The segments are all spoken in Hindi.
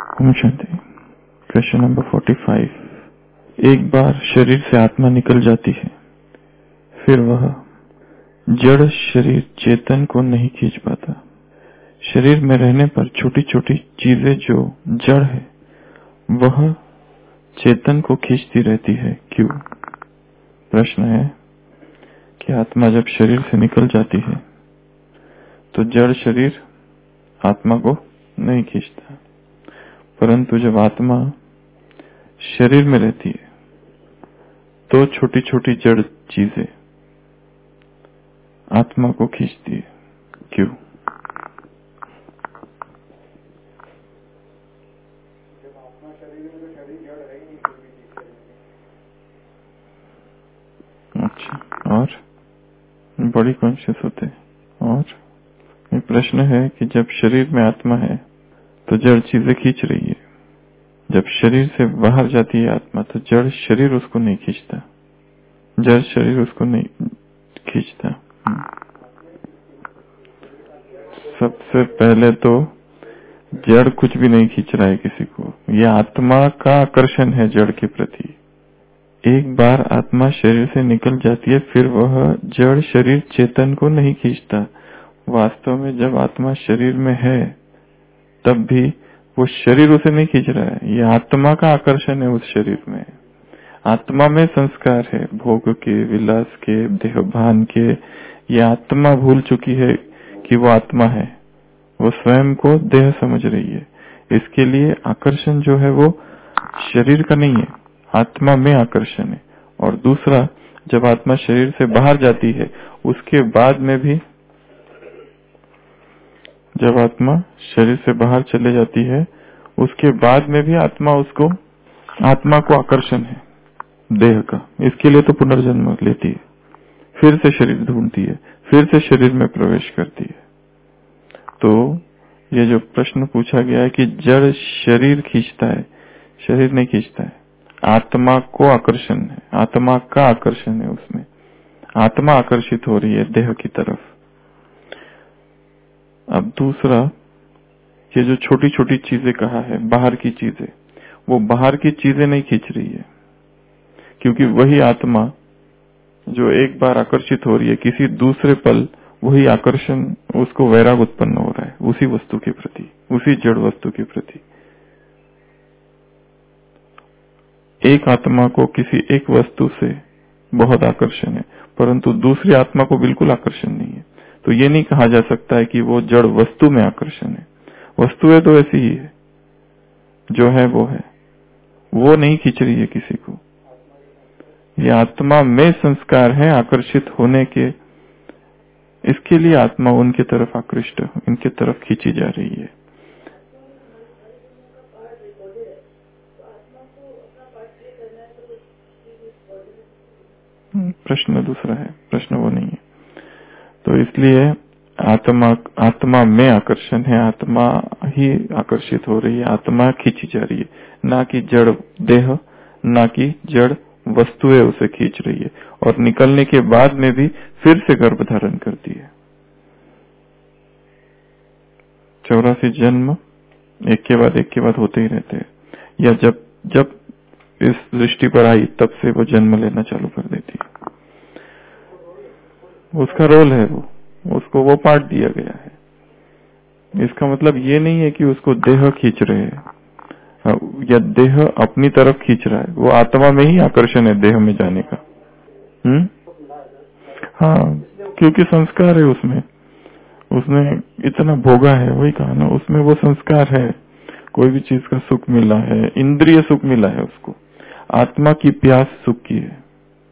शांति। Question number 45। एक बार शरीर से आत्मा निकल जाती है, फिर वह जड़ शरीर चेतन को नहीं खींच पाता। शरीर में रहने पर छोटी छोटी चीजें जो जड़ है वह चेतन को खींचती रहती है, क्यों? प्रश्न है कि आत्मा जब शरीर से निकल जाती है तो जड़ शरीर आत्मा को नहीं खींचता, परंतु जब आत्मा शरीर में रहती है तो छोटी छोटी जड़ चीजें आत्मा को खींचती है, क्यों? अच्छा, और बड़ी कॉन्शियस होते हैं। और ये प्रश्न है कि जब शरीर में आत्मा है तो जड़ चीजें खींच रही है, जब शरीर से बाहर जाती है आत्मा तो जड़ शरीर उसको नहीं खींचता, जड़ शरीर उसको नहीं खींचता। सबसे पहले तो जड़ कुछ भी नहीं खींच रहा है किसी को, यह आत्मा का आकर्षण है जड़ के प्रति। एक बार आत्मा शरीर से निकल जाती है, फिर वह जड़ शरीर चेतन को नहीं खींचता। वास्तव में जब आत्मा शरीर में है तब भी वो शरीर उसे नहीं खींच रहा है, ये आत्मा का आकर्षण है उस शरीर में। आत्मा में संस्कार है, भोग के, विलास के, देहभान के। ये आत्मा भूल चुकी है कि वो आत्मा है, वो स्वयं को देह समझ रही है। इसके लिए आकर्षण जो है वो शरीर का नहीं है, आत्मा में आकर्षण है। और दूसरा, जब आत्मा शरीर से बाहर जाती है उसके बाद में भी, जब आत्मा शरीर से बाहर चले जाती है उसके बाद में भी आत्मा को आकर्षण है देह का। इसके लिए तो पुनर्जन्म लेती है, फिर से शरीर ढूंढती है, फिर से शरीर में प्रवेश करती है। तो ये जो प्रश्न पूछा गया है कि जड़ शरीर खींचता है, शरीर नहीं खींचता है, आत्मा को आकर्षण है, आत्मा का आकर्षण है, उसमें आत्मा आकर्षित हो रही है देह की तरफ। अब दूसरा, ये जो छोटी छोटी चीजें कहा है, बाहर की चीजें, वो बाहर की चीजें नहीं खींच रही है, क्योंकि वही आत्मा जो एक बार आकर्षित हो रही है किसी दूसरे पल, वही आकर्षण उसको वैराग उत्पन्न हो रहा है उसी वस्तु के प्रति, उसी जड़ वस्तु के प्रति। एक आत्मा को किसी एक वस्तु से बहुत आकर्षण है, परंतु दूसरी आत्मा को बिल्कुल आकर्षण नहीं है। तो ये नहीं कहा जा सकता है कि वो जड़ वस्तु में आकर्षण है। वस्तु है तो ऐसी ही है, जो है वो नहीं खींच रही है किसी को। ये आत्मा में संस्कार है आकर्षित होने के, इसके लिए आत्मा उनके तरफ आकृष्ट, इनके तरफ खींची जा रही है। प्रश्न दूसरा है, प्रश्न वो नहीं है। तो इसलिए आत्मा में आकर्षण है, आत्मा ही आकर्षित हो रही है, आत्मा खींची जा रही है, ना कि जड़ देह, ना कि जड़ वस्तुएं उसे खींच रही है। और निकलने के बाद में भी फिर से गर्भ धारण करती है। 84 जन्म एक के बाद होते ही रहते हैं, या जब इस दृष्टि पर आई तब से वो जन्म लेना चालू कर देती है। उसका रोल है, उसको वो पार्ट दिया गया है। इसका मतलब ये नहीं है कि उसको देह खींच रहे हैं या देह अपनी तरफ खींच रहा है, वो आत्मा में ही आकर्षण है देह में जाने का। हाँ, क्योंकि संस्कार है उसने इतना भोगा है, वही कहा ना, उसमें वो संस्कार है। कोई भी चीज का सुख मिला है, इंद्रिय सुख मिला है उसको, आत्मा की प्यास सुख की है,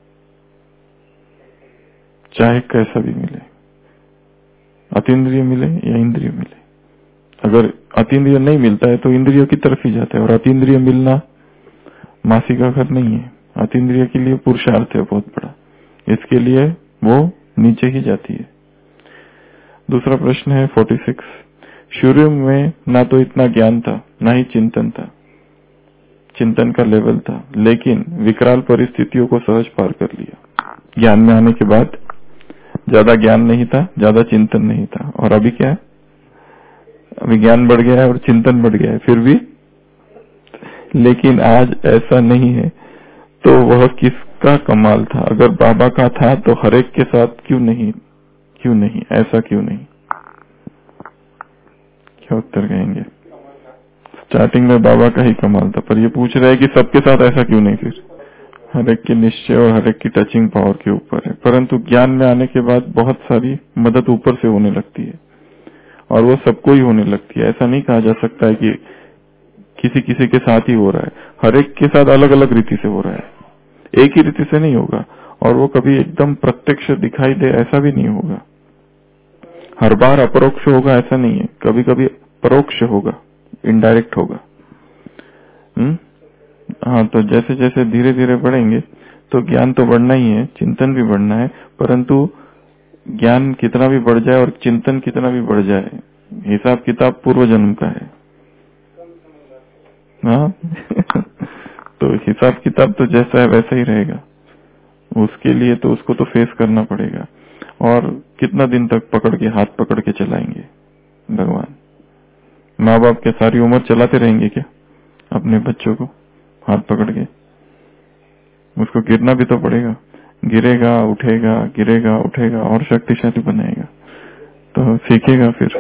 चाहे कैसा भी मिले, अतीन्द्रिय मिले या इंद्रिय मिले। अगर अतीन्द्रिय नहीं मिलता है तो इंद्रियों की तरफ ही जाता है, और अतीन्द्रिय मिलना मासी का घर नहीं है, अतीन्द्रिय के लिए पुरुषार्थ है बहुत बड़ा, इसके लिए वो नीचे ही जाती है। दूसरा प्रश्न है 46। शुरू में ना तो इतना ज्ञान था, ना ही चिंतन था, चिंतन का लेवल था, लेकिन विकराल परिस्थितियों को सहज पार कर लिया। ज्ञान में आने के बाद ज्यादा ज्ञान नहीं था, ज्यादा चिंतन नहीं था, और अभी क्या है, अभी ज्ञान बढ़ गया है और चिंतन बढ़ गया है, फिर भी लेकिन आज ऐसा नहीं है, तो वह किसका कमाल था? अगर बाबा का था तो हर एक के साथ क्यों नहीं? ऐसा क्यों नहीं? क्या उत्तर कहेंगे? स्टार्टिंग में बाबा का ही कमाल था, पर ये पूछ रहा है कि सबके साथ ऐसा क्यों नहीं? फिर हर एक के निश्चय और हर एक की टचिंग पावर के ऊपर है, परंतु ज्ञान में आने के बाद बहुत सारी मदद ऊपर से होने लगती है और वो सबको ही होने लगती है। ऐसा नहीं कहा जा सकता है कि किसी किसी के साथ ही हो रहा है, हर एक के साथ अलग अलग रीति से हो रहा है, एक ही रीति से नहीं होगा। और वो कभी एकदम प्रत्यक्ष दिखाई दे ऐसा भी नहीं होगा, हर बार अपरोक्ष होगा ऐसा नहीं है, कभी कभी परोक्ष होगा, इनडायरेक्ट होगा। हाँ, तो जैसे जैसे धीरे धीरे बढ़ेंगे तो ज्ञान तो बढ़ना ही है, चिंतन भी बढ़ना है, परंतु ज्ञान कितना भी बढ़ जाए और चिंतन कितना भी बढ़ जाए, हिसाब किताब पूर्व जन्म का है। हाँ तो हिसाब किताब तो जैसा है वैसा ही रहेगा, उसके लिए तो उसको तो फेस करना पड़ेगा। और कितना दिन तक पकड़ के हाथ पकड़ के चलाएंगे भगवान? माँ बाप के सारी उम्र चलाते रहेंगे क्या अपने बच्चों को हाथ पकड़ के? उसको गिरना भी तो पड़ेगा, गिरेगा उठेगा, गिरेगा उठेगा और शक्तिशाली बनाएगा तो सीखेगा फिर।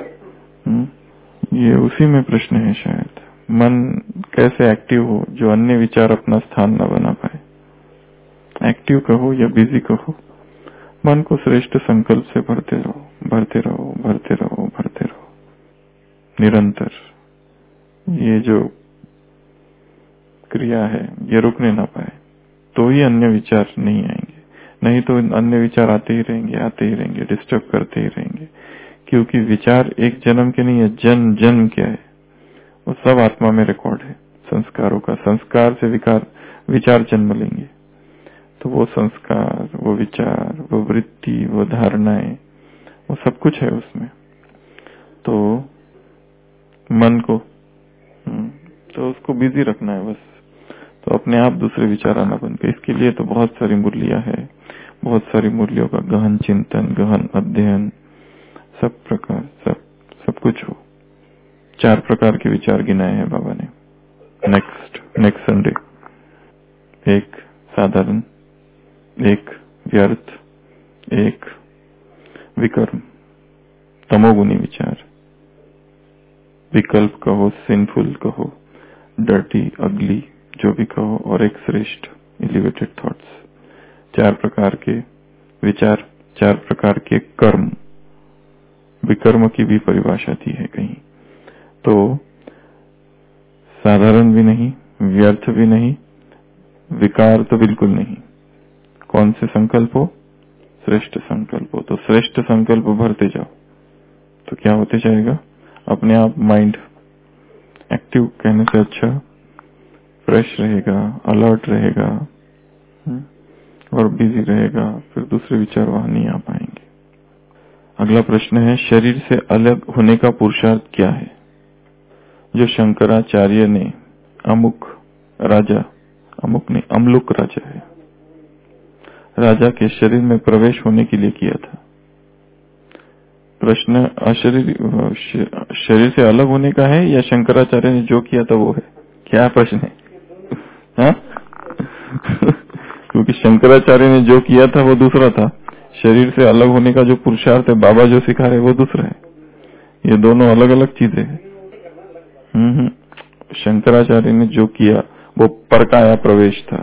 ये उसी में प्रश्न है शायद, मन कैसे एक्टिव हो जो अन्य विचार अपना स्थान न बना पाए। एक्टिव कहो या बिजी कहो, मन को श्रेष्ठ संकल्प से भरते रहो, भरते रहो, भरते रहो, भरते रहो निरंतर। ये जो क्रिया है ये रुकने ना पाए तो ही अन्य विचार नहीं आएंगे, नहीं तो अन्य विचार आते ही रहेंगे, आते ही रहेंगे, डिस्टर्ब करते ही रहेंगे। क्योंकि विचार एक जन्म के नहीं है, जन्म जन्म क्या है, वो सब आत्मा में रिकॉर्ड है संस्कारों का। संस्कार से विचार जन्म लेंगे, तो वो संस्कार, वो विचार, वो वृत्ति, वो धारणाएं, वो सब कुछ है उसमें। तो मन को तो उसको बिजी रखना है बस, तो अपने आप दूसरे विचार आना बंद कर। इसके लिए तो बहुत सारी मुरलियां है, बहुत सारी मुरलियों का गहन चिंतन, गहन अध्ययन, सब प्रकार सब कुछ हो। 4 प्रकार के विचार गिनाए हैं बाबा ने नेक्स्ट संडे। एक साधारण, एक व्यर्थ, एक विकर्म तमोगुनी विचार, विकल्प कहो, सिंफुल कहो, डर्टी, अगली, जो भी कहो, और एक श्रेष्ठ एलिवेटेड थॉट्स। 4 प्रकार के विचार, 4 प्रकार के कर्म। विकर्म की भी परिभाषा दी है कहीं, तो साधारण भी नहीं, व्यर्थ भी नहीं, विकार तो बिल्कुल नहीं। कौन से संकल्प हो? श्रेष्ठ संकल्प हो। तो श्रेष्ठ संकल्प भरते जाओ तो क्या होते जाएगा? अपने आप माइंड एक्टिव, कहने से अच्छा फ्रेश रहेगा, अलर्ट रहेगा और बिजी रहेगा, फिर दूसरे विचार वहां नहीं आ पाएंगे। अगला प्रश्न है, शरीर से अलग होने का पुरुषार्थ क्या है? जो शंकराचार्य ने अमुक अमलुक राजा है, राजा के शरीर में प्रवेश होने के लिए किया था। प्रश्न शरीर से अलग होने का है या शंकराचार्य ने जो किया था वो है? क्या प्रश्न है? हाँ? क्योंकि शंकराचार्य ने जो किया था वो दूसरा था, शरीर से अलग होने का जो पुरुषार्थ है बाबा जो सिखा रहे वो दूसरा है। ये दोनों अलग अलग चीजें हैं। शंकराचार्य ने जो किया वो परकाया प्रवेश था।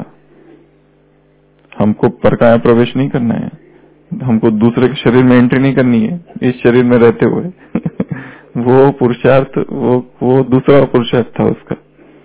हमको परकाया प्रवेश नहीं करना है, हमको दूसरे के शरीर में एंट्री नहीं करनी है इस शरीर में रहते हुए वो पुरुषार्थ, वो दूसरा पुरुषार्थ था उसका।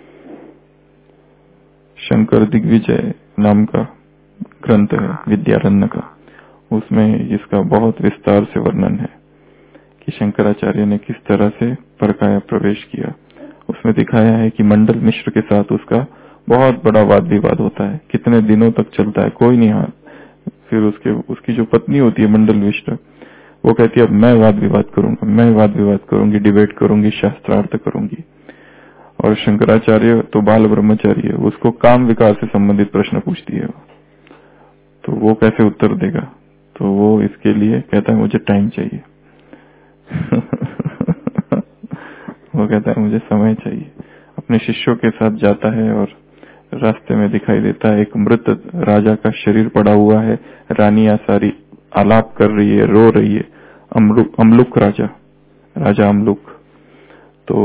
शंकर दिग्विजय नाम का ग्रंथ है विद्यारण्य का, उसमें इसका बहुत विस्तार से वर्णन है कि शंकराचार्य ने किस तरह से परकाया प्रवेश किया। उसमें दिखाया है कि मंडल मिश्र के साथ उसका बहुत बड़ा वाद विवाद होता है, कितने दिनों तक चलता है, कोई नहीं हार। फिर उसकी जो पत्नी होती है मंडल मिश्र, वो कहती है अब मैं वाद विवाद करूंगा, मैं वाद विवाद करूंगी, डिबेट करूंगी, शास्त्रार्थ करूंगी। और शंकराचार्य तो बाल ब्रह्मचारी है, उसको काम विकार से संबंधित प्रश्न पूछती है, तो वो कैसे उत्तर देगा? तो वो इसके लिए कहता है मुझे टाइम चाहिए वो कहता है मुझे समय चाहिए, अपने शिष्यों के साथ जाता है और रास्ते में दिखाई देता है एक मृत राजा का शरीर पड़ा हुआ है। रानियां सारी आलाप कर रही है, रो रही है। अमलुक राजा अमलुक। तो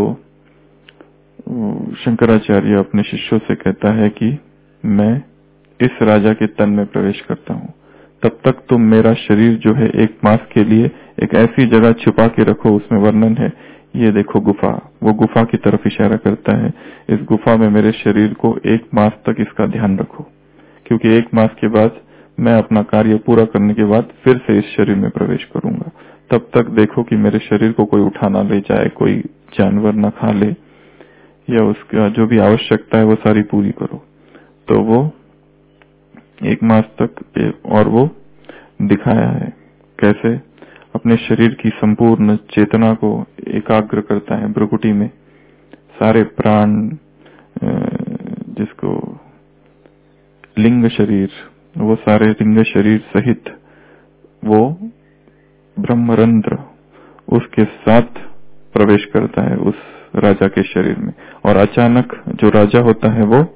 शंकराचार्य अपने शिष्यों से कहता है कि मैं इस राजा के तन में प्रवेश करता हूँ, तब तक तुम मेरा शरीर जो है एक मास के लिए एक ऐसी जगह छुपा के रखो। उसमें वर्णन है, ये देखो गुफा, वो गुफा की तरफ इशारा करता है। इस गुफा में मेरे शरीर को एक मास तक इसका ध्यान रखो, क्योंकि एक मास के बाद मैं अपना कार्य पूरा करने के बाद फिर से इस शरीर में प्रवेश करूंगा। तब तक देखो कि मेरे शरीर को कोई उठा ना ले जाए, कोई जानवर ना खा ले, या उसका जो भी आवश्यकता है वो सारी पूरी करो। तो वो एक मास तक, और वो दिखाया है कैसे अपने शरीर की संपूर्ण चेतना को एकाग्र करता है भ्रुकुटी में। सारे प्राण, जिसको लिंग शरीर, वो सारे लिंग शरीर सहित वो ब्रह्मरंध्र उसके साथ प्रवेश करता है उस राजा के शरीर में। और अचानक जो राजा होता है वो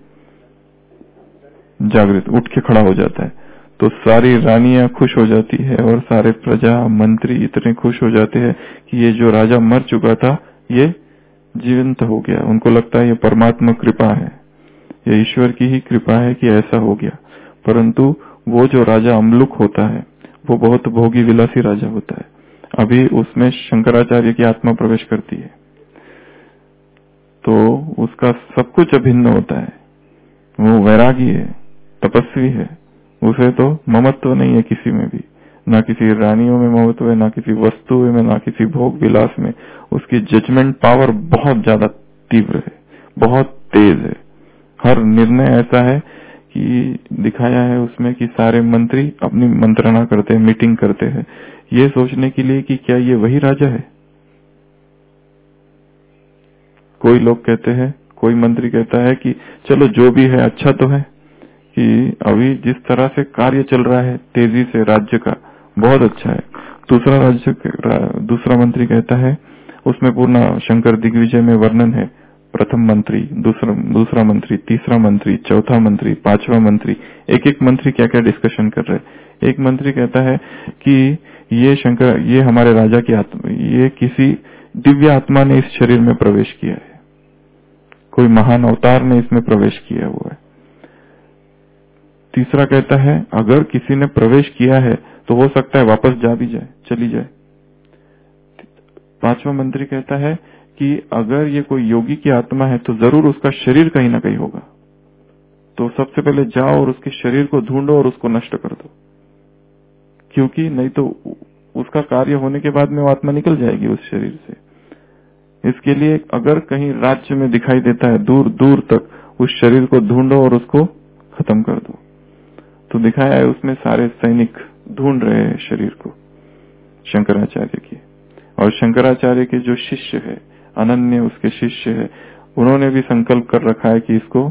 जागृत उठ के खड़ा हो जाता है। तो सारी रानियां खुश हो जाती है और सारे प्रजा मंत्री इतने खुश हो जाते हैं कि ये जो राजा मर चुका था ये जीवंत हो गया। उनको लगता है ये परमात्मा कृपा है, ये ईश्वर की ही कृपा है कि ऐसा हो गया। परंतु वो जो राजा अमलुक होता है वो बहुत भोगी विलासी राजा होता है। अभी उसमें शंकराचार्य की आत्मा प्रवेश करती है, तो उसका सब कुछ अभिन्न होता है। वो वैरागी है, तपस्वी है, उसे तो ममत्व नहीं है किसी में भी, ना किसी रानियों में ममत्व है, ना किसी वस्तु में, ना किसी भोग विलास में। उसकी जजमेंट पावर बहुत ज्यादा तीव्र है, बहुत तेज है। हर निर्णय ऐसा है कि दिखाया है उसमें कि सारे मंत्री अपनी मंत्रणा करते हैं, मीटिंग करते हैं, ये सोचने के लिए कि क्या ये वही राजा है। कोई लोग कहते हैं, कोई मंत्री कहता है कि चलो जो भी है अच्छा तो है, कि अभी जिस तरह से कार्य चल रहा है तेजी से राज्य का, बहुत अच्छा है। दूसरा मंत्री कहता है, उसमें पूर्ण शंकर दिग्विजय में वर्णन है, प्रथम मंत्री, दूसरा मंत्री, तीसरा मंत्री, चौथा मंत्री, पांचवा मंत्री, एक एक मंत्री क्या क्या डिस्कशन कर रहे हैं। एक मंत्री कहता है कि ये हमारे राजा की आत्मा, ये किसी दिव्य आत्मा ने इस शरीर में प्रवेश किया है, कोई महान अवतार ने इसमें प्रवेश किया हुआ है। तीसरा कहता है अगर किसी ने प्रवेश किया है तो हो सकता है वापस जा भी जाए, चली जाए। पांचवा मंत्री कहता है कि अगर ये कोई योगी की आत्मा है तो जरूर उसका शरीर कहीं ना कहीं होगा, तो सबसे पहले जाओ और उसके शरीर को ढूंढो और उसको नष्ट कर दो, क्योंकि नहीं तो उसका कार्य होने के बाद में वो आत्मा निकल जाएगी उस शरीर से। इसके लिए अगर कहीं राज्य में दिखाई देता है दूर दूर तक, उस शरीर को ढूंढो और उसको खत्म कर दो। तो दिखाया है उसमें सारे सैनिक ढूंढ रहे हैं शरीर को शंकराचार्य की। और शंकराचार्य के जो शिष्य है, अनन्य उसके शिष्य है, उन्होंने भी संकल्प कर रखा है कि इसको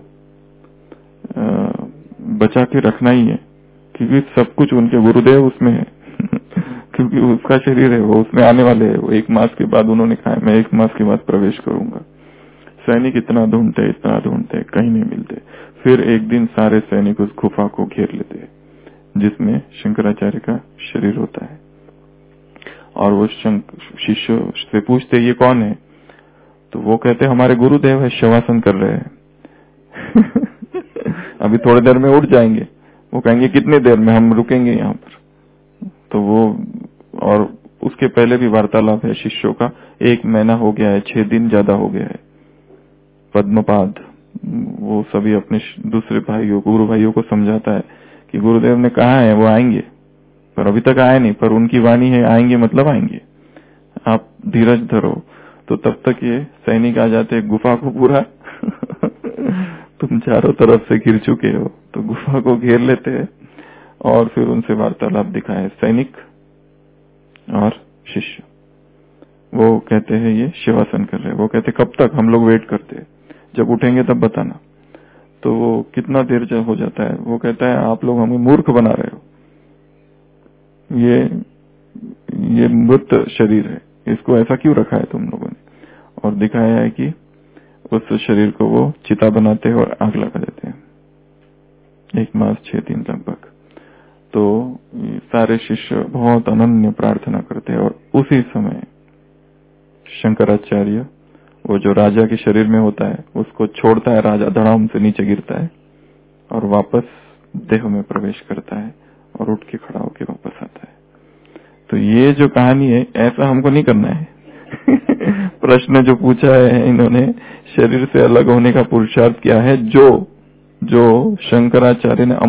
बचा के रखना ही है, क्योंकि सब कुछ उनके गुरुदेव उसमें है क्योंकि उसका शरीर है, वो उसमें आने वाले है। वो एक मास के बाद उन्होंने कहा मैं एक मास के बाद प्रवेश करूंगा। सैनिक इतना ढूंढते कहीं नहीं मिलते। फिर एक दिन सारे सैनिक उस गुफा को घेर लेते जिसमें शंकराचार्य का शरीर होता है। और वो शिष्य से पूछते ये कौन है, तो वो कहते हमारे गुरुदेव है, शवासन कर रहे हैं अभी थोड़ी देर में उठ जाएंगे। वो कहेंगे कितनी देर में, हम रुकेंगे यहाँ पर। तो वो, और उसके पहले भी वार्तालाप है शिष्यों का, 1 महीना हो गया है, 6 दिन ज्यादा हो गया है। पद्मपाद वो सभी अपने दूसरे भाइयों, गुरु भाइयों को समझाता है कि गुरुदेव ने कहा है वो आएंगे, पर अभी तक आए नहीं, पर उनकी वाणी है आएंगे मतलब आएंगे, आप धीरज धरो। तो तब तक ये सैनिक आ जाते गुफा को पूरा तुम चारों तरफ से घिर चुके हो, तो गुफा को घेर लेते हैं और फिर उनसे वार्तालाप दिखाए सैनिक और शिष्य। वो कहते हैं ये शिवासन कर रहे हैं। वो कहते कब तक, हम लोग वेट करते हैं, जब उठेंगे तब बताना। तो वो कितना देर हो जाता है, वो कहता है आप लोग हमें मूर्ख बना रहे हो, ये मृत शरीर है, इसको ऐसा क्यों रखा है तुम लोगों ने। और दिखाया है कि उस शरीर को वो चिता बनाते हैं और आग लगा देते हैं। 1 मास 6 दिन लगभग। तो सारे शिष्य बहुत अनन्य प्रार्थना करते हैं और उसी समय शंकराचार्य वो जो राजा के शरीर में होता है उसको छोड़ता है, राजा धड़ाम से नीचे गिरता है और वापस देह में प्रवेश करता है और उठ के खड़ा होकर वापस आता है। तो ये जो कहानी है ऐसा हमको नहीं करना है। प्रश्न जो पूछा है इन्होंने, शरीर से अलग होने का पुरुषार्थ क्या है, जो शंकराचार्य ने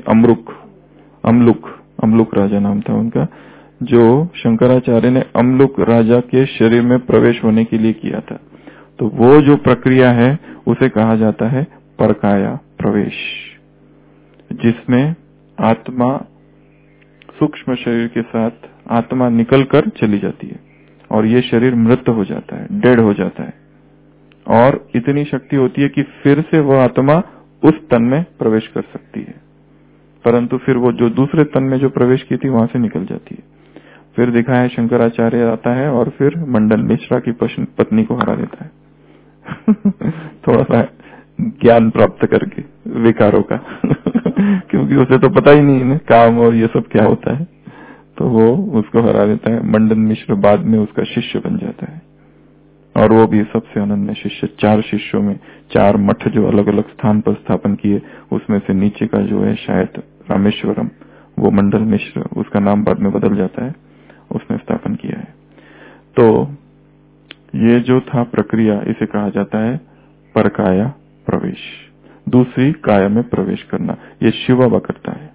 अमलुक राजा नाम था उनका, जो शंकराचार्य ने अमलुक राजा के शरीर में प्रवेश होने के लिए किया था। तो वो जो प्रक्रिया है उसे कहा जाता है परकाया प्रवेश, जिसमें आत्मा सूक्ष्म शरीर के साथ आत्मा निकलकर चली जाती है और ये शरीर मृत हो जाता है, डेड हो जाता है, और इतनी शक्ति होती है कि फिर से वो आत्मा उस तन में प्रवेश कर सकती है, परंतु फिर वो जो दूसरे तन में जो प्रवेश की थी वहां से निकल जाती है। फिर दिखाया शंकराचार्य आता है और फिर मंडन मिश्रा की पत्नी को हरा देता है। थोड़ा सा ज्ञान प्राप्त करके विकारों का क्योंकि उसे तो पता ही नहीं है काम और ये सब क्या होता है, तो वो उसको हरा देता है। मंडन मिश्र बाद में उसका शिष्य बन जाता है और वो भी सबसे अनन्य शिष्य। 4 शिष्यों में 4 मठ जो अलग अलग स्थान पर स्थापन किए, उसमें से नीचे का जो है शायद रामेश्वरम, वो मंडल मिश्र, उसका नाम बाद में बदल जाता है, उसने स्थापन किया है। तो ये जो था प्रक्रिया, इसे कहा जाता है परकाया प्रवेश, दूसरी काया में प्रवेश करना। ये शिव बाबा करता है।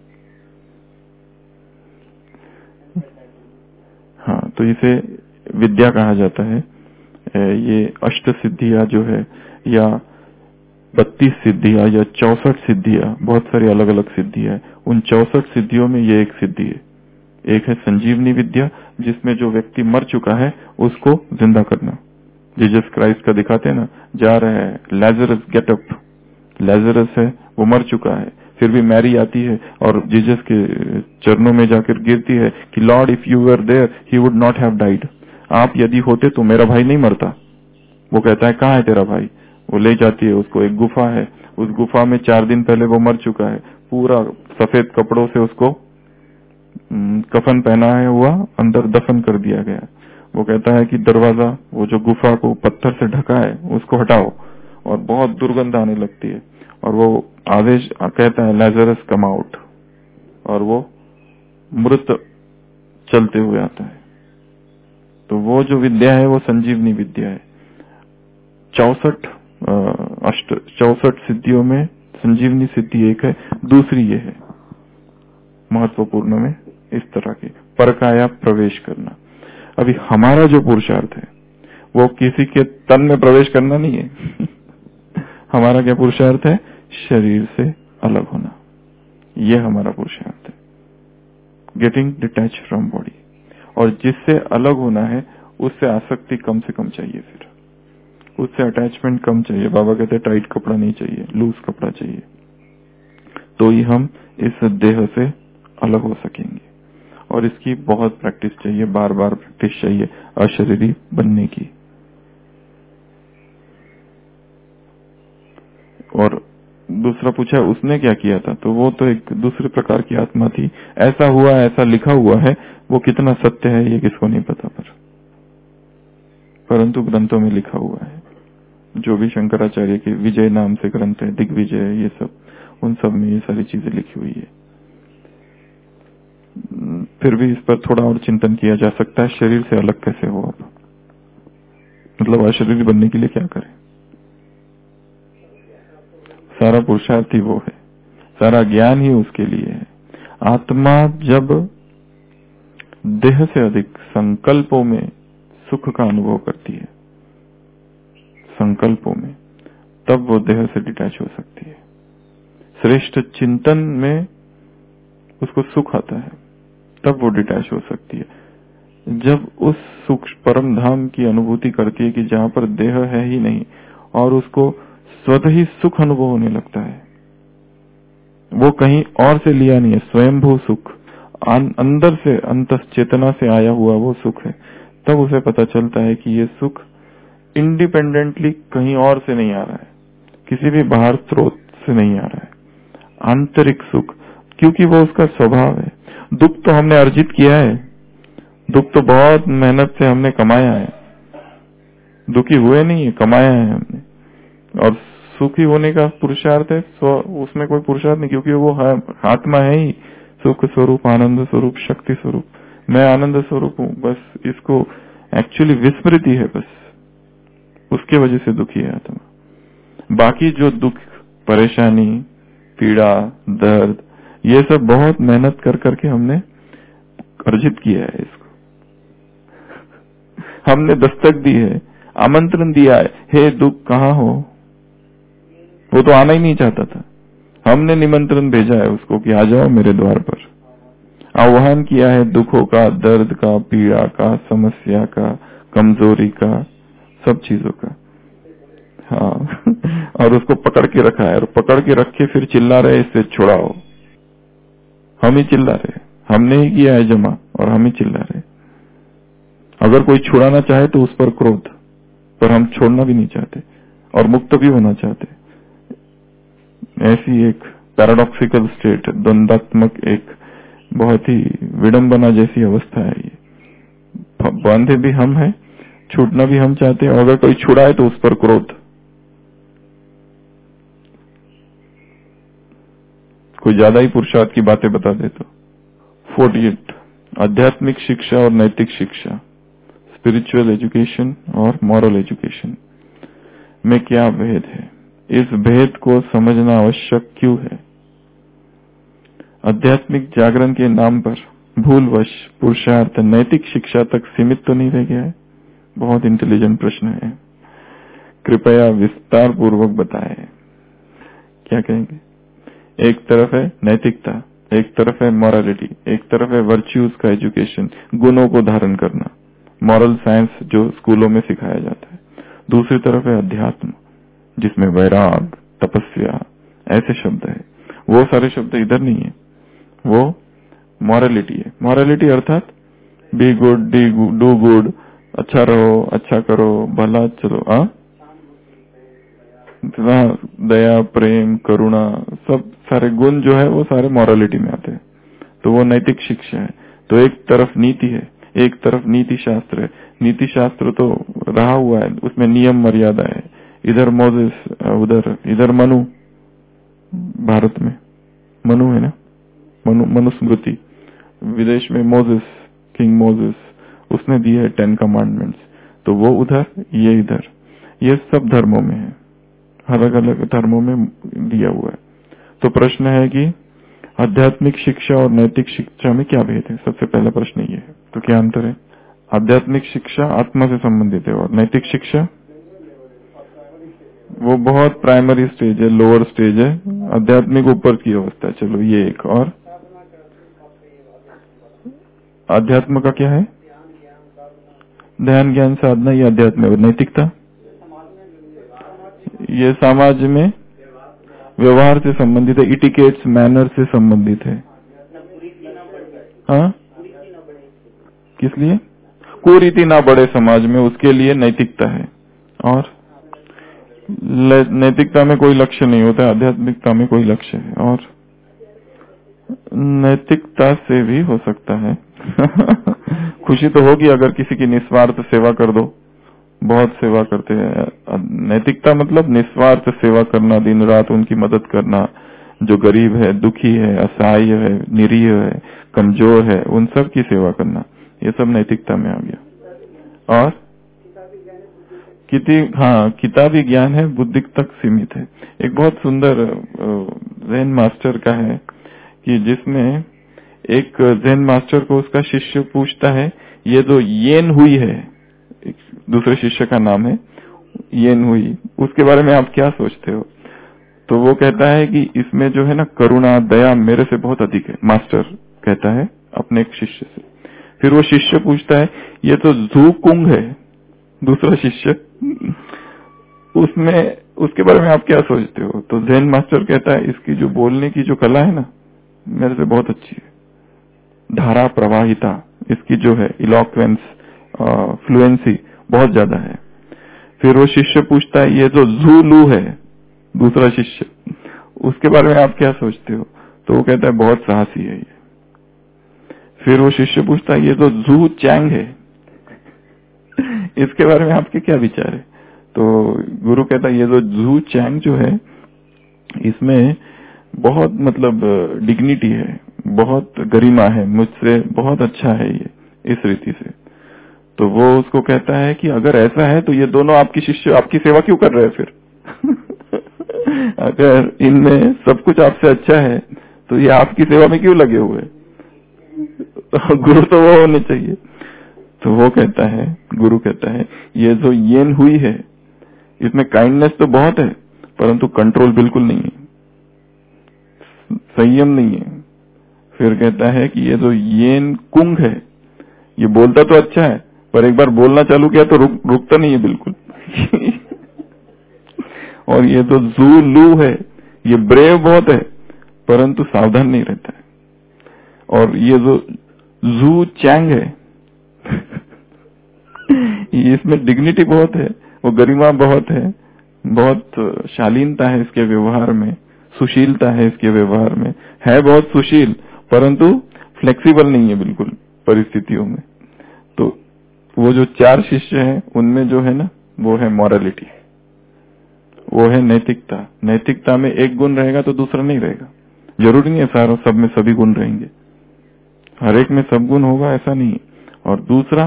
हाँ, तो इसे विद्या कहा जाता है। ये अष्ट सिद्धियां जो है, या 32 सिद्धियां या 64 सिद्धियां, बहुत सारी अलग अलग सिद्धियां, उन 64 सिद्धियों में ये एक सिद्धि है। एक है संजीवनी विद्या, जिसमें जो व्यक्ति मर चुका है उसको जिंदा करना। जीसस क्राइस्ट का दिखाते हैं ना, जा रहे हैं, लैजरस गेट अप, लैजरस है वो मर चुका है, फिर भी मैरी आती है और जीसस के चरणों में जाकर गिरती है कि lord if you were there he would not have died, आप यदि होते तो मेरा भाई नहीं मरता। वो कहता है कहाँ है तेरा भाई, वो ले जाती है उसको, एक गुफा है, उस गुफा में 4 दिन पहले वो मर चुका है, पूरा सफेद कपड़ों से उसको कफन पहनाया हुआ अंदर दफन कर दिया गया। वो कहता है कि दरवाजा, वो जो गुफा को पत्थर से ढका है उसको हटाओ, और बहुत दुर्गंध आने लगती है, और वो आदेश कहता है लैजरस कम आउट, और वो मृत चलते हुए आता है। तो वो जो विद्या है वो संजीवनी विद्या है। 64 सिद्धियों में संजीवनी सिद्धि एक है, दूसरी ये है महत्वपूर्ण में इस तरह के परकाया प्रवेश करना। अभी हमारा जो पुरुषार्थ है वो किसी के तन में प्रवेश करना नहीं है। हमारा क्या पुरुषार्थ है, शरीर से अलग होना, ये हमारा पुरुषार्थ है, गेटिंग डिटैच फ्रॉम बॉडी। और जिससे अलग होना है उससे आसक्ति कम से कम चाहिए, फिर उससे अटैचमेंट कम चाहिए। बाबा कहते हैं टाइट कपड़ा नहीं चाहिए, लूज कपड़ा चाहिए, तो ही हम इस देह से अलग हो सकेंगे। और इसकी बहुत प्रैक्टिस चाहिए, बार बार प्रैक्टिस चाहिए अशरीरी बनने की। और दूसरा पूछा उसने क्या किया था, तो वो तो एक दूसरे प्रकार की आत्मा थी। ऐसा हुआ, ऐसा लिखा हुआ है, वो कितना सत्य है ये किसको नहीं पता, परंतु ग्रंथों में लिखा हुआ है। जो भी शंकराचार्य के विजय नाम से ग्रंथ है, दिग्विजय, ये सब, उन सब में ये सारी चीजें लिखी हुई है। फिर भी इस पर थोड़ा और चिंतन किया जा सकता है, शरीर से अलग कैसे हो आप, मतलब अशरीरी बनने के लिए क्या करें। सारा पुरुषार्थ ही वो है, सारा ज्ञान ही उसके लिए है। आत्मा जब देह से अधिक संकल्पों में सुख का अनुभव करती है, संकल्पों में, तब वो देह से डिटैच हो सकती है। श्रेष्ठ चिंतन में उसको सुख आता है, तब वो डिटैच हो सकती है। जब उस सुख परम धाम की अनुभूति करती है कि जहां पर देह है ही नहीं, और उसको स्वतः ही सुख अनुभव होने लगता है, वो कहीं और से लिया नहीं है, स्वयंभू सुख, अंदर से, अंतस चेतना से आया हुआ वो सुख है। तब उसे पता चलता है कि ये सुख इंडिपेंडेंटली कहीं और से नहीं आ रहा है, किसी भी बाहर स्रोत से नहीं आ रहा है। आंतरिक सुख, क्योंकि वो उसका स्वभाव है। दुख तो हमने अर्जित किया है, दुख तो बहुत मेहनत से हमने कमाया है, दुखी हुए नहीं है, कमाया है हमने। और सुखी होने का पुरुषार्थ है, उसमें कोई पुरुषार्थ नहीं, क्योंकि वो आत्मा है ही सुख स्वरूप, आनंद स्वरूप, शक्ति स्वरूप। मैं आनंद स्वरूप हूँ, बस इसको एक्चुअली विस्मृति है, बस उसके वजह से दुखी है आत्मा। बाकी जो दुख, परेशानी, पीड़ा, दर्द, ये सब बहुत मेहनत कर करके हमने अर्जित किया है। इसको हमने दस्तक दी है, आमंत्रण दिया है, हे दुख कहाँ हो। वो तो आना ही नहीं चाहता था, हमने निमंत्रण भेजा है उसको कि आ जाओ मेरे द्वार पर। आह्वान किया है दुखों का, दर्द का, पीड़ा का, समस्या का, कमजोरी का, सब चीजों का। हाँ और उसको पकड़ के रखा है, और पकड़ के रख के फिर चिल्ला रहे इससे छुड़ाओ। हम ही चिल्ला रहे, हमने ही किया है जमा और हम ही चिल्ला रहे। अगर कोई छुड़ाना चाहे तो उस पर क्रोध, पर हम छोड़ना भी नहीं चाहते और मुक्त भी होना चाहते। ऐसी एक पैराडॉक्सिकल स्टेट, द्वंदात्मक एक बहुत ही विडंबना जैसी अवस्था है ये। बांधे भी हम हैं, छूटना भी हम चाहते हैं, और अगर कोई छुड़ाए तो उस पर क्रोध। कोई ज्यादा ही पुरुषार्थ की बातें बता दे तो। 48 आध्यात्मिक शिक्षा और नैतिक शिक्षा, स्पिरिचुअल एजुकेशन और मॉरल एजुकेशन में क्या भेद है? इस भेद को समझना आवश्यक क्यों है? आध्यात्मिक जागरण के नाम पर भूलवश पुरुषार्थ नैतिक शिक्षा तक सीमित तो नहीं रह गया है? बहुत इंटेलिजेंट प्रश्न है, कृपया विस्तार पूर्वक बताएं। क्या कहेंगे? एक तरफ है नैतिकता, एक तरफ है मॉरलिटी, एक तरफ है वर्च्यूज का एजुकेशन, गुणों को धारण करना, मॉरल साइंस जो स्कूलों में सिखाया जाता है। दूसरी तरफ है अध्यात्म, जिसमें वैराग, तपस्या, ऐसे शब्द है। वो सारे शब्द इधर नहीं है, वो मॉरलिटी है। मॉरलिटी अर्थात बी गुड, डू गुड, अच्छा रहो, अच्छा करो, भला चलो, दया, प्रेम, करुणा, सब सारे गुण जो है वो सारे मॉरलिटी में आते हैं। तो वो नैतिक शिक्षा है। तो एक तरफ नीति है, एक तरफ नीति शास्त्र है। नीति शास्त्र तो रहा हुआ है, उसमें नियम मर्यादा है। इधर मोजेस, उधर इधर मनु, भारत में मनु है ना, मनुस्मृति। विदेश में मोजेस, किंग मोजेस, उसने दिए है 10 कमांडमेंट्स। तो वो उधर, ये इधर, ये सब धर्मों में है, अलग अलग धर्मों में दिया हुआ है। तो प्रश्न है कि आध्यात्मिक शिक्षा और नैतिक शिक्षा में क्या भेद है? सबसे पहला प्रश्न ये है। तो क्या अंतर है? आध्यात्मिक शिक्षा आत्मा से संबंधित है, और नैतिक शिक्षा वो बहुत प्राइमरी स्टेज है, लोअर स्टेज है। आध्यात्मिक ऊपर की अवस्था है। चलो ये एक। और अध्यात्म का क्या है? ध्यान, ज्ञान, साधना, ये अध्यात्म है। नैतिकता ये समाज में व्यवहार से संबंधित है, इटिकेट्स, मैनर से संबंधित है। हाँ, किस लिए? कुरीति ना बढ़े समाज में, उसके लिए नैतिकता है। और नैतिकता में कोई लक्ष्य नहीं होता, आध्यात्मिकता में कोई लक्ष्य है। और नैतिकता से भी हो सकता है खुशी तो होगी अगर किसी की निस्वार्थ सेवा कर दो, बहुत सेवा करते हैं। नैतिकता मतलब निस्वार्थ सेवा करना, दिन रात उनकी मदद करना, जो गरीब है, दुखी है, असहाय है, निरीह है, कमजोर है, उन सब की सेवा करना, ये सब नैतिकता में आ गया। और किताबी ज्ञान है, बुद्धिक तक सीमित है। एक बहुत सुंदर ज़ेन मास्टर का है कि जिसमें एक ज़ेन मास्टर को उसका शिष्य पूछता है, ये जो येन हुई है, दूसरे शिष्य का नाम है येन हुई, उसके बारे में आप क्या सोचते हो? तो वो कहता है कि इसमें जो है ना, करुणा, दया मेरे से बहुत अधिक है। मास्टर कहता है अपने एक शिष्य से। फिर वो शिष्य पूछता है, ये तो जू कुंग है, दूसरा शिष्य, उसमें उसके बारे में आप क्या सोचते हो? तो ज़ेन मास्टर कहता है, इसकी जो बोलने की जो कला है ना, मेरे से बहुत अच्छी है। धारा प्रवाहिता इसकी जो है, इलॉक्वेंस, फ्लुएंसी बहुत ज्यादा है। फिर वो शिष्य पूछता है ये जो झूलू है, दूसरा शिष्य, उसके बारे में आप क्या सोचते हो? तो वो कहता है बहुत साहसी है ये। फिर वो शिष्य पूछता है ये जो जू चैंग है, इसके बारे में आपके क्या विचार है? तो गुरु कहता है ये जो जू चैंग जो है, इसमें बहुत मतलब डिग्निटी है, बहुत गरिमा है, मुझसे बहुत अच्छा है ये इस रीति से। तो वो उसको कहता है कि अगर ऐसा है तो ये दोनों आपकी शिष्य आपकी सेवा क्यों कर रहे हैं फिर? अगर इनमें सब कुछ आपसे अच्छा है तो ये आपकी सेवा में क्यों लगे हुए? गुरु तो वो होने चाहिए। तो वो कहता है, गुरु कहता है ये जो येन हुई है इसमें काइंडनेस तो बहुत है परंतु कंट्रोल बिल्कुल नहीं है, संयम नहीं है। फिर कहता है कि ये जो येन कुंग है ये बोलता तो अच्छा है पर एक बार बोलना चालू किया तो रुकता नहीं है बिल्कुल। और ये जो जू लू है ये ब्रेव बहुत है परंतु सावधान नहीं रहता है। और ये जो जू चैंग है इसमें डिग्निटी बहुत है, वो गरिमा बहुत है, बहुत शालीनता है इसके व्यवहार में, सुशीलता है इसके व्यवहार में, है बहुत सुशील परंतु फ्लेक्सिबल नहीं है बिल्कुल परिस्थितियों में। तो वो जो 4 शिष्य हैं उनमें जो है ना वो है मॉरलिटी, वो है नैतिकता। नैतिकता में एक गुण रहेगा तो दूसरा नहीं रहेगा, जरूरी नहीं है सारा सब में सभी गुण रहेंगे, हर एक में सब गुण होगा ऐसा नहीं। और दूसरा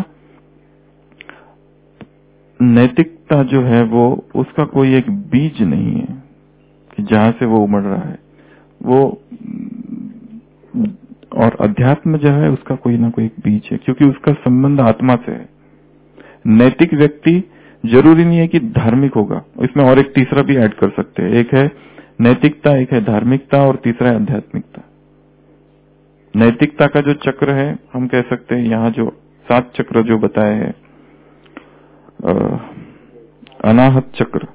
नैतिकता जो है वो उसका कोई एक बीज नहीं है कि जहां से वो उमड़ रहा है वो, और अध्यात्म जो है उसका कोई ना कोई एक बीज है क्योंकि उसका संबंध आत्मा से है। नैतिक व्यक्ति जरूरी नहीं है कि धार्मिक होगा, इसमें और एक तीसरा भी ऐड कर सकते हैं, एक है नैतिकता, एक है धार्मिकता और तीसरा है आध्यात्मिकता। नैतिकता का जो चक्र है हम कह सकते हैं यहाँ जो 7 चक्र जो बताए हैं, अनाहत चक्र,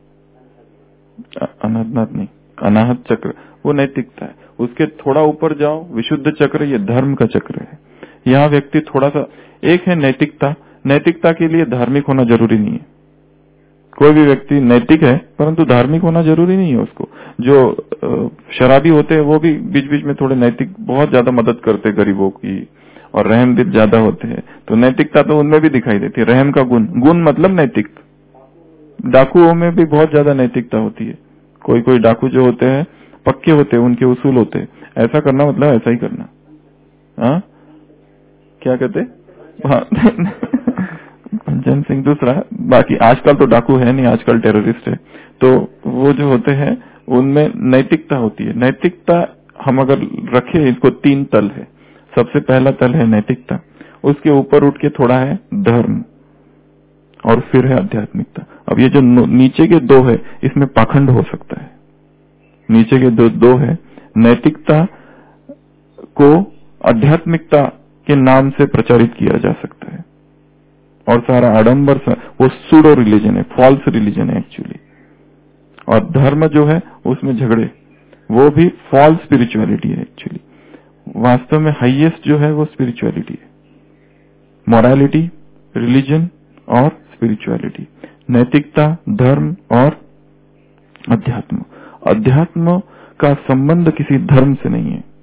अनाहत नहीं, अनाहत चक्र वो नैतिकता है। उसके थोड़ा ऊपर जाओ विशुद्ध चक्र, ये धर्म का चक्र है। यहाँ व्यक्ति थोड़ा सा, एक है नैतिकता, नैतिकता के लिए धार्मिक होना जरूरी नहीं है, कोई भी व्यक्ति नैतिक है परंतु धार्मिक होना जरूरी नहीं है उसको। जो शराबी होते हैं वो भी बीच बीच में थोड़े नैतिक बहुत ज्यादा मदद करते हैं गरीबों की, और रहम दिल ज्यादा होते हैं, तो नैतिकता तो उनमें भी दिखाई देती है, रहम का गुण, गुण मतलब नैतिक। डाकुओं में भी बहुत ज्यादा नैतिकता होती है, कोई कोई डाकू जो होते हैं पक्के होते हैं, उनके उसूल होते हैं, ऐसा करना मतलब ऐसा ही करना। हाँ क्या कहते? हाँ पंचन सिंह दूसरा, बाकी आजकल तो डाकू है नहीं, आजकल टेररिस्ट है। तो वो जो होते हैं उनमें नैतिकता होती है। नैतिकता हम अगर रखें इसको 3 तल है, सबसे पहला तल है नैतिकता, उसके ऊपर उठ के थोड़ा है धर्म और फिर है आध्यात्मिकता। अब ये जो नीचे के 2 है इसमें पाखंड हो सकता है, नीचे के 2 है, नैतिकता को आध्यात्मिकता के नाम से प्रचारित किया जा सकता है और सारा आडंबर वो सूडो रिलीजन है, फॉल्स रिलीजन है एक्चुअली। और धर्म जो है उसमें झगड़े, वो भी फॉल्स स्पिरिचुअलिटी है एक्चुअली। वास्तव में हाईएस्ट जो है वो स्पिरिचुअलिटी है, मोरालिटी, रिलीजन और स्पिरिचुअलिटी, नैतिकता, धर्म और अध्यात्म। अध्यात्म का संबंध किसी धर्म से नहीं है।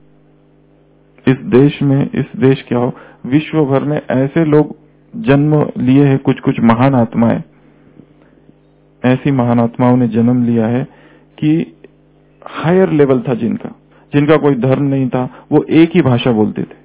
इस देश क्या हो, विश्व भर में ऐसे लोग जन्म लिए हैं, कुछ कुछ महान आत्माएं, ऐसी महान आत्माओं ने जन्म लिया है कि हायर लेवल था जिनका कोई धर्म नहीं था, वो एक ही भाषा बोलते थे,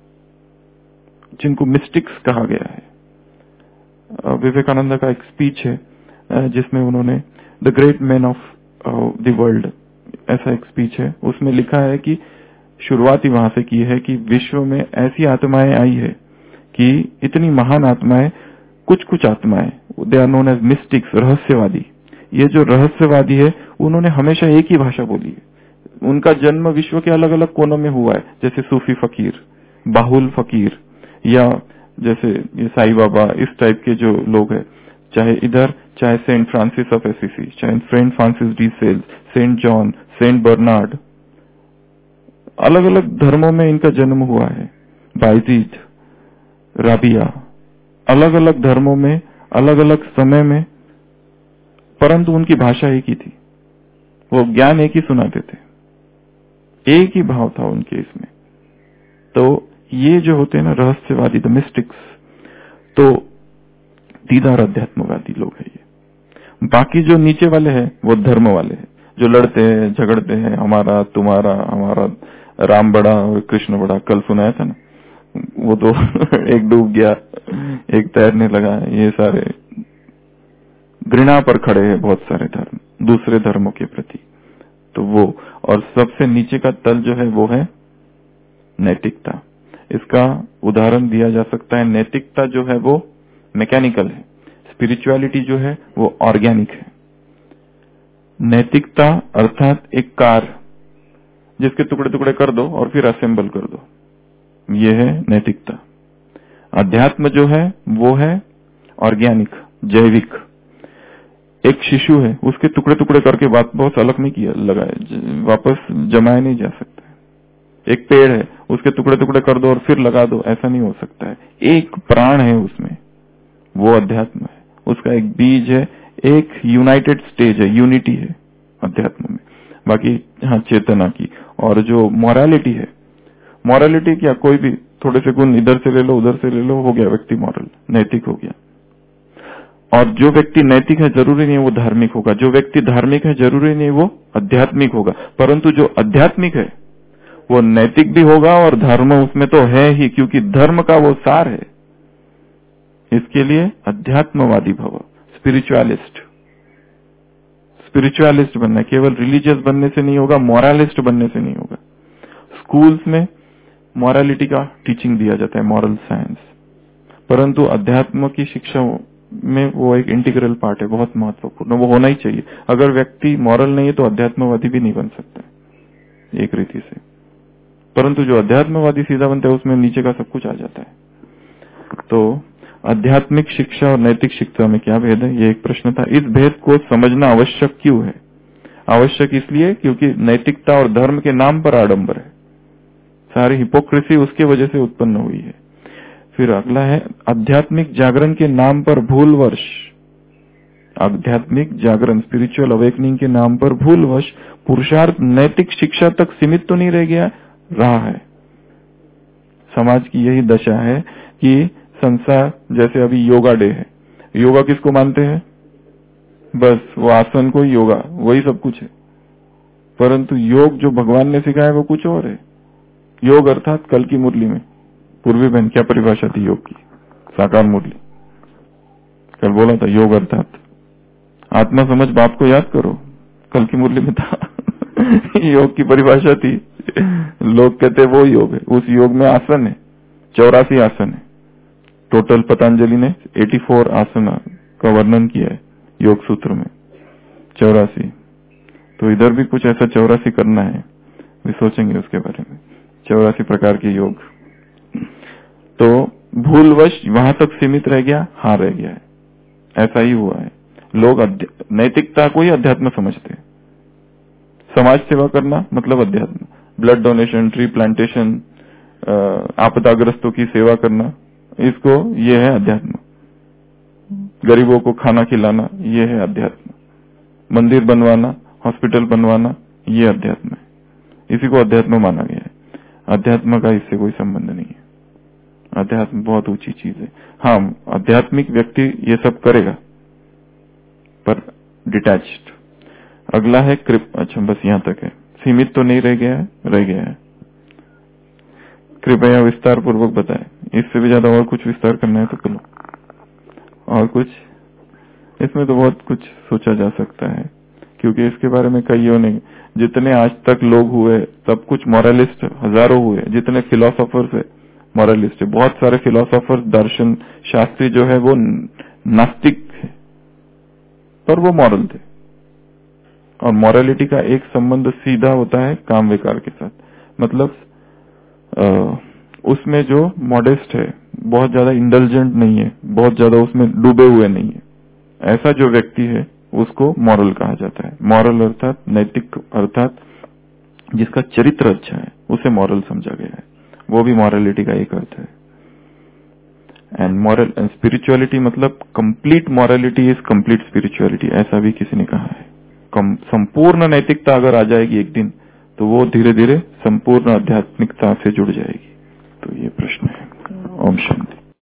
जिनको मिस्टिक्स कहा गया है। विवेकानंद का एक स्पीच है जिसमें उन्होंने the great man of the world, ऐसा एक स्पीच है, उसमें लिखा है कि शुरुआत ही वहां से की है कि विश्व में ऐसी आत्माएं आई है कि इतनी महान आत्माएं, कुछ कुछ आत्माएं, they are known as mystics, रहस्यवादी। ये जो रहस्यवादी है उन्होंने हमेशा एक ही भाषा बोली है। उनका जन्म विश्व के अलग अलग कोनों में हुआ है, जैसे सूफी फकीर, बाहुल फकीर, या जैसे ये साईं बाबा, इस टाइप के जो लोग हैं, चाहे इधर, चाहे सेंट फ्रांसिस ऑफ एसिसी, चाहे saint Francis de Sales, saint John, saint Bernard, अलग अलग धर्मों में इनका जन्म हुआ है। बायजीद, राबिया, अलग अलग धर्मों में अलग अलग समय में परंतु उनकी भाषा एक ही थी, वो ज्ञान एक ही सुनाते थे, एक ही भाव था उनके इसमें। तो ये जो होते हैं ना रहस्यवादी, द मिस्टिक्स, तो दीदार अध्यात्मवादी लोग हैं ये। बाकी जो नीचे वाले हैं वो धर्म वाले हैं, जो लड़ते हैं झगड़ते हैं, हमारा तुम्हारा, हमारा राम बड़ा और कृष्ण बड़ा। कल सुनाया था ना, वो तो एक डूब गया, एक तैरने लगा। ये सारे घृणा पर खड़े हैं बहुत सारे धर्म दूसरे धर्मों के प्रति। तो वो, और सबसे नीचे का तल जो है वो है नैतिकता। इसका उदाहरण दिया जा सकता है, नैतिकता जो है वो मैकेनिकल है, स्पिरिचुअलिटी जो है वो ऑर्गेनिक है। नैतिकता अर्थात एक कार जिसके टुकड़े टुकड़े कर दो और फिर असेंबल कर दो, ये है नैतिकता। अध्यात्म जो है वो है ऑर्गेनिक, जैविक। एक शिशु है, उसके टुकड़े टुकड़े करके वापस अलग नहीं किया लगाए, वापस जमाया नहीं जा सकता है। एक पेड़ है, उसके टुकड़े टुकड़े कर दो और फिर लगा दो, ऐसा नहीं हो सकता है। एक प्राण है उसमें, वो अध्यात्म है। उसका एक बीज है, एक यूनाइटेड स्टेज है, यूनिटी है अध्यात्म में। बाकी हाँ चेतना की। और जो मॉरलिटी है, मॉरलिटी क्या, कोई भी थोड़े से गुण इधर से ले लो उधर से ले लो, हो गया व्यक्ति मॉरल, नैतिक हो गया। और जो व्यक्ति नैतिक है जरूरी नहीं वो धार्मिक होगा, जो व्यक्ति धार्मिक है जरूरी नहीं वो आध्यात्मिक होगा, परंतु जो आध्यात्मिक है वो नैतिक भी होगा और धर्म उसमें तो है ही, क्योंकि धर्म का वो सार है। इसके लिए अध्यात्मवादी भव, स्पिरिचुअलिस्ट। स्पिरिचुअलिस्ट बनना है, केवल रिलीजियस बनने से नहीं होगा, मॉरलिस्ट बनने से नहीं होगा। स्कूल्स में मॉरलिटी का टीचिंग दिया जाता है, मॉरल साइंस, परंतु अध्यात्म की शिक्षा में वो एक इंटीग्रल पार्ट है, बहुत महत्वपूर्ण, वो होना ही चाहिए। अगर व्यक्ति मॉरल नहीं है तो अध्यात्मवादी भी नहीं बन सकता एक रीति से। परंतु जो अध्यात्मवादी सीधा बनता है उसमें नीचे का सब कुछ आ जाता है। तो आध्यात्मिक शिक्षा और नैतिक शिक्षा में क्या भेद है, ये एक प्रश्न था। इस भेद को समझना आवश्यक क्यों है? आवश्यक इसलिए क्योंकि नैतिकता और धर्म के नाम पर आडंबर है, सारी हिपोक्रेसी उसके वजह से उत्पन्न हुई है। फिर अगला है आध्यात्मिक जागरण के नाम पर भूलवश, आध्यात्मिक जागरण, स्पिरिचुअल अवेकनिंग के नाम पर भूलवश पुरुषार्थ नैतिक शिक्षा तक सीमित तो नहीं रह गया, रहा है। समाज की यही दशा है कि संसार, जैसे अभी योगा डे है, योगा किसको मानते हैं? बस वो आसन को योगा, वही सब कुछ है। परंतु योग जो भगवान ने सिखाया वो कुछ और है। योग अर्थात कल की मुरली में पूर्वी बहन क्या परिभाषा थी योग की? साकार मुरली कल बोला था, योग अर्थात आत्मा समझ बाप को याद करो, कल की मुरली में था योग की परिभाषा थी। लोग कहते वो योग है, उस योग में आसन है, 84 आसन है टोटल। पतंजलि ने 84 आसन का वर्णन किया है योग सूत्र में, 84। तो इधर भी कुछ ऐसा 84 करना है, भी सोचेंगे उसके बारे में, 84 प्रकार के योग। तो भूलवश वहां तक सीमित रह गया, हाँ रह गया है, ऐसा ही हुआ है। लोग नैतिकता को ही अध्यात्म समझते हैं। समाज सेवा करना मतलब अध्यात्म, ब्लड डोनेशन, ट्री प्लांटेशन, आपदाग्रस्तों की सेवा करना, इसको ये है अध्यात्म। गरीबों को खाना खिलाना, ये है अध्यात्म। मंदिर बनवाना, हॉस्पिटल बनवाना, ये अध्यात्म है, इसी को अध्यात्म माना गया है। अध्यात्म का इससे कोई संबंध नहीं है। अध्यात्म बहुत ऊंची चीज है। हाँ, आध्यात्मिक व्यक्ति ये सब करेगा पर डिटैच्ड। अगला है अच्छा बस यहां तक है, सीमित तो नहीं रह गया है, रह गया है। कृपया विस्तार पूर्वक बताएं। इससे भी ज्यादा और कुछ विस्तार करना है तो करो। और कुछ इसमें तो बहुत कुछ सोचा जा सकता है, क्योंकि इसके बारे में कईयों ने, जितने आज तक लोग हुए सब कुछ मॉरलिस्ट हजारों हुए, जितने फिलोसोफर्स है मॉरलिस्ट है। बहुत सारे फिलोसोफर्स, दर्शन शास्त्री जो है वो नास्तिक है, पर वो मॉरल थे। और मॉरलिटी का एक संबंध सीधा होता है काम विकार के साथ, मतलब उसमें जो मॉडेस्ट है, बहुत ज्यादा इंडल्जेंट नहीं है, बहुत ज्यादा उसमें डूबे हुए नहीं है, ऐसा जो व्यक्ति है उसको मॉरल कहा जाता है। मॉरल अर्थात नैतिक, अर्थात जिसका चरित्र अच्छा है उसे मॉरल समझा गया है, वो भी मॉरलिटी का एक अर्थ है। एंड मॉरल स्पिरिचुअलिटी मतलब complete morality is complete spirituality, ऐसा भी किसी ने कहा है। संपूर्ण नैतिकता अगर आ जाएगी एक दिन तो वो धीरे धीरे संपूर्ण आध्यात्मिकता से जुड़ जाएगी। तो ये प्रश्न है। ओम शांति।